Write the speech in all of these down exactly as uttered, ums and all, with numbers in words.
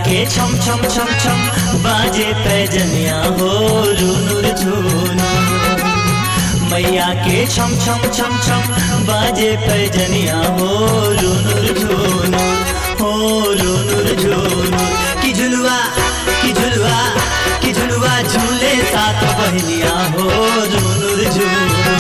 के छम छम छम छम बाजे पैजनिया हो रुनुर झुनु। मैया के छम छम छम छम बाजे पैजनिया हो रुनुर झुनु हो रुनुर झुनु। की झुलुआ की झुलुआ की झुलुआ झूले सात बहनिया हो रुनुर झुनु।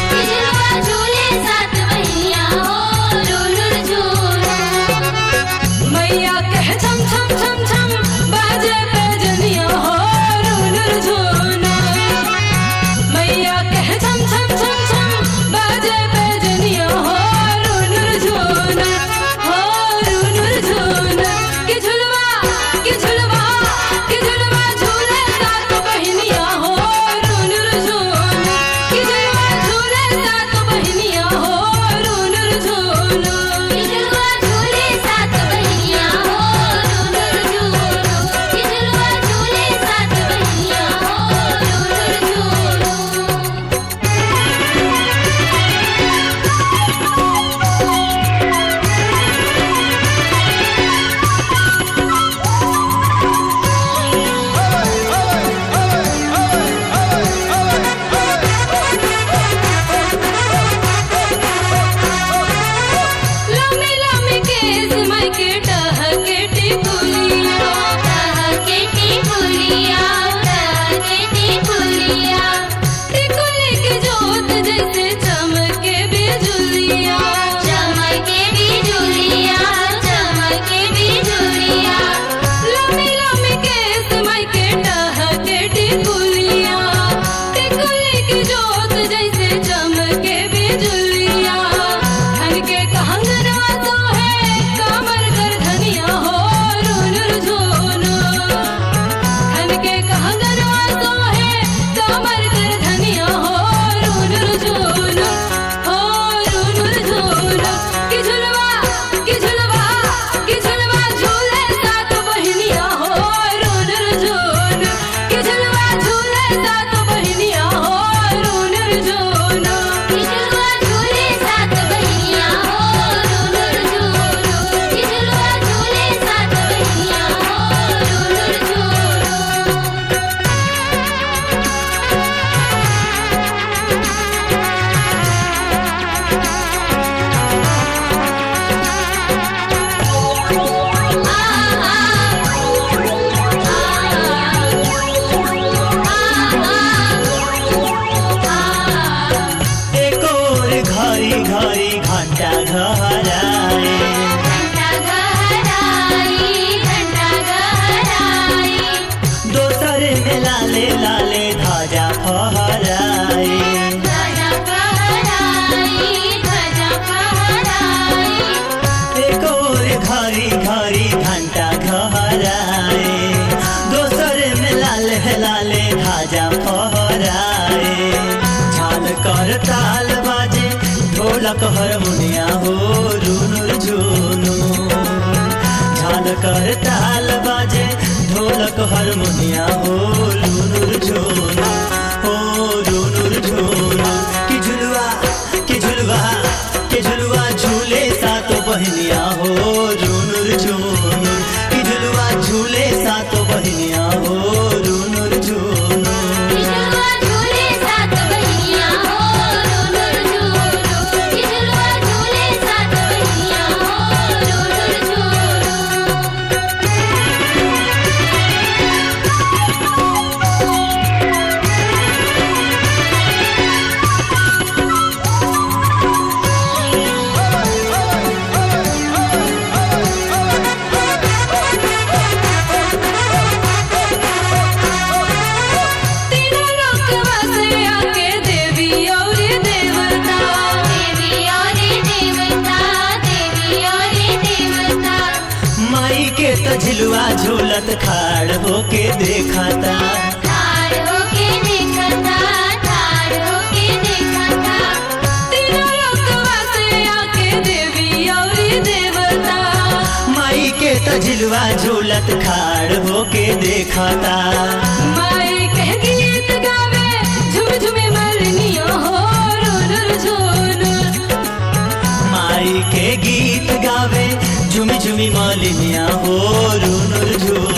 मैया के छम छम छम छम बाजे पैजनिया हो रुनुर झुनु। मैया के छम छम छम छम बाजे पैजनिया हो रुनुर झुनु हो रुनुर झुनु। की झुलवा की झुलवा की झुलवा झूले सात बहनिया हो रुनुर झुनु। की झुलवा झूले सात बहनिया हो रुनुर झुनु। की झुलवा झूले सात बहनिया हो रुनुर झुनु। की झुलवा झूले सात बहनिया हो रुनुर झुनु। लम्बी लम्बी केस मायके टहके टिकुलिया टहके टिकुलिया टहके टिकुलिया। टिकुली की जोत जैसे चमके बिजुलिया चमके बिजुलिया चमके बिजुलिया। लम्बी लम्बी केस मायके टहके टिकुलिया टिकुली की जोत जैसे चमके बिजुलिया। धन के कहंगरवा तो है कामर कर धनिया हो रुनुर झुनु। धन के कहंगरवा तो है कामर कर धनिया हो रुनुर झुनु हो रुनुर झुनु। की झुलवा की झुलवा की झुलवा झूले सात बहनिया हो रुनुर झुनु। की झुलवा झूले सात बहनिया हो रुनुर झुनु। की झुलवा झूले सात बहनिया हो रुनुर झुनु। की झुलवा झूले सात बहनिया हो रुनुर एक और घरी घरी घंटा घहराए। घंटा गहराई घंटा गहराई। दोसर में लाले लाले ध्वजा फहराए। ध्वजा फहराई ध्वजा फहराई। एक और घरी घरी घंटा घहराए। दोसर में लाले लाले ध्वजा फहराए। झाल कर ताल बाजे ढोलक हारमोनिया हो रुनुर झुनु। झाल कर ताल बाजे ढोलक हारमोनिया हो रुनुर झुनु हो रुनुर झुनु। की झुलवा की झुलवा की झुलवा झूले सातो बहनिया हो रुनुर झुनु। की झुलवा झूले सातो बहनिया हो रुनुर झुनु। की झुलवा झूले सात बहनिया हो रुनुर झुनु। की झुलवा झूले सात बहनिया हो रुनुर झुनु। तीनों लोकवा से आके देवी और देवता देवी और देवता देवी और देवता। माई के त झिलुआ झूलत खाड़ होके देखाता। ठाड़ होके देखता ठाड़ होके देखता। तीनों लोकवा से आके देवी और देवता। माई के त झिलुआ झूलत खाड़ होके देखाता। माई कह गीत गावे झुम झुमे मरनिया हो रुनुर झुनु। माई के गीत गावे झुमी झुमी मालिनिया हो रुनुर झुनु।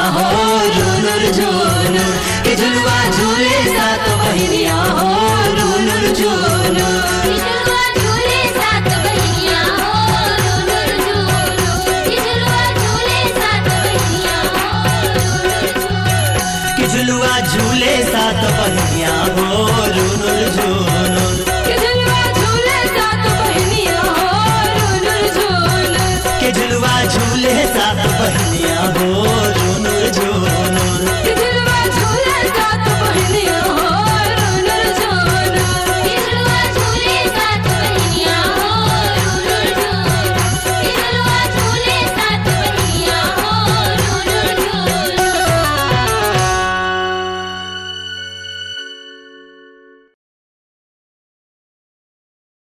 हो रुनुर झुनुर के झुलुआ झूले सात बहिनिया हो रुनुर झुनुर झुलुआ झूले सात बहिनिया हो रुनुर झुनुर झुलुआ झूले सात बहिनिया हो रुनुर झुनुर के झुलुआ झूले सात बहिनिया हो